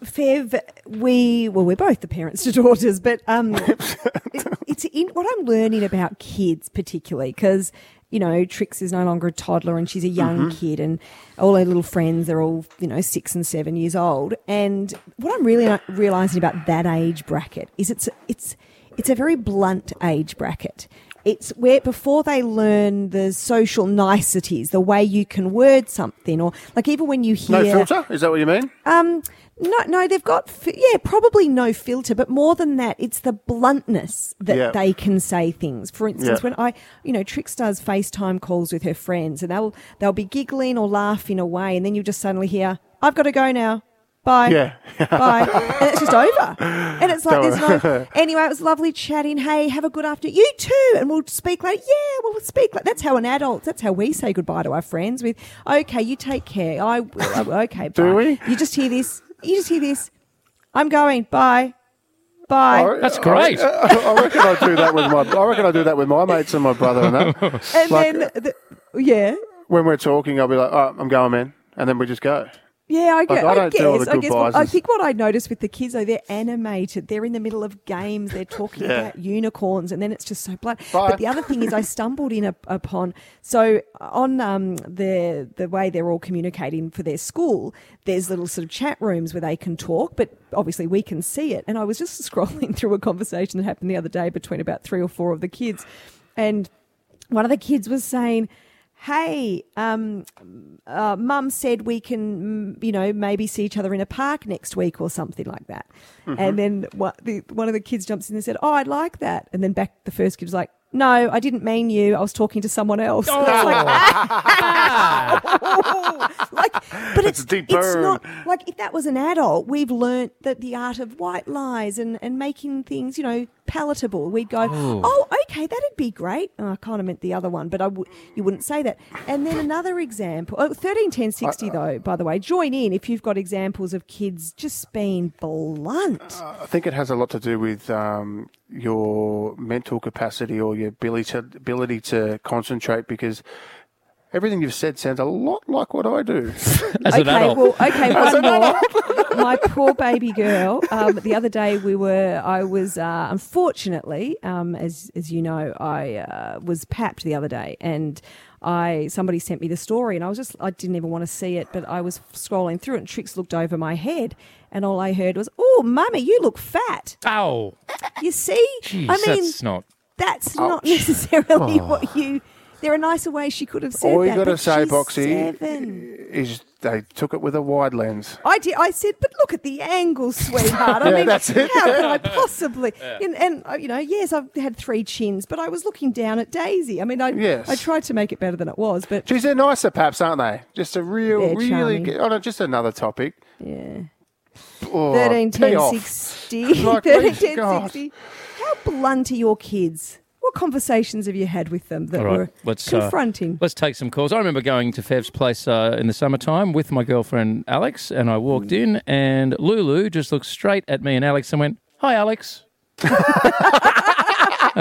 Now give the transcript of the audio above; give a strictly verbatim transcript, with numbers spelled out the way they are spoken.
Fev, we, well, we're both the parents to daughters, but um, it, it's in, what I'm learning about kids particularly, because, you know, Trix is no longer a toddler and she's a young mm-hmm. kid, and all her little friends are all, you know, six and seven years old. And what I'm really realising about that age bracket is it's it's it's a very blunt age bracket. It's where before they learn the social niceties, the way you can word something, or like even when you hear... No filter? Is that what you mean? Um, no, no, they've got, yeah, probably no filter, but more than that, it's the bluntness that yeah. they can say things. For instance, yeah. when I, you know, Trix does FaceTime calls with her friends, and they'll they'll be giggling or laughing away, and then you just suddenly hear, "I've got to go now. Bye." Yeah. Bye. And it's just over. And it's like, there's no... Anyway, it was lovely chatting. Hey, have a good afternoon. You too. And we'll speak later. Yeah, well, we'll speak later. That's how an adult, that's how we say goodbye to our friends with, okay, you take care. I will. Okay, bye. Do we? You just hear this. You just hear this. I'm going. Bye. Bye. I, That's great. I, I reckon I do that with my. I reckon I do that with my mates and my brother and that. And like, then, the, yeah. When we're talking, I'll be like, "Oh, I'm going, man," and then we just go. Yeah, I, like, I, I don't guess. do all the I guess. What, I goodbyes. think what I noticed with the kids, though, they're animated. They're in the middle of games. They're talking Yeah. about unicorns, and then it's just so blunt. Bye. But the other thing is, I stumbled in a, upon so on um, the the way they're all communicating for their school. There's little sort of chat rooms where they can talk, but obviously we can see it. And I was just scrolling through a conversation that happened the other day between about three or four of the kids, and one of the kids was saying, hey, um, uh, Mum said we can, you know, maybe see each other in a park next week or something like that. Mm-hmm. And then what, the, one of the kids jumps in and said, oh, I'd like that. And then back the first kid was like, no, I didn't mean you. I was talking to someone else. Oh. It's like, like, but it's, It's a deep it's burn. not, like if that was an adult, we've learnt that the art of white lies and, and making things, you know, palatable. We'd go, oh, oh okay, that'd be great. Oh, I kind of meant the other one, but I w- you wouldn't say that. And then another example, oh, thirteen ten sixty though, by the way, join in if you've got examples of kids just being blunt. Uh, I think it has a lot to do with um, your mental capacity or your ability to, ability to concentrate, because everything you've said sounds a lot like what I do. As okay, an adult. well, okay, one more. My poor baby girl. Um, the other day we were. I was uh, unfortunately, um, as as you know, I uh, was papped the other day, and I somebody sent me the story, and I was just I didn't even want to see it, but I was scrolling through it, and Trix looked over my head, and all I heard was, "Oh, mummy, you look fat." Oh, You see, jeez, I mean, that's not. that's not necessarily what you. There are nicer ways she could have said All you that. got to but say, she's Boxy, seven. is they took it with a wide lens. I did. I said, but look at the angle, sweetheart. I Yeah, mean, that's it. how can I possibly? And, and uh, you know, yes, I've had three chins, but I was looking down at Daisy. I mean, I Yes. I tried to make it better than it was, but Geez, they're nicer, perhaps, aren't they? Just a real, They're really charming. good. Oh, no, just another topic. yeah. Oh, Thirteen, tee ten, off. sixty. Like, Thirteen, please, ten, God. sixty. How blunt are your kids? What conversations have you had with them that All right, were let's, uh, confronting? Let's take some calls. I remember going to Fev's place uh, in the summertime with my girlfriend Alex, and I walked in, and Lulu just looked straight at me and Alex and went, "Hi, Alex."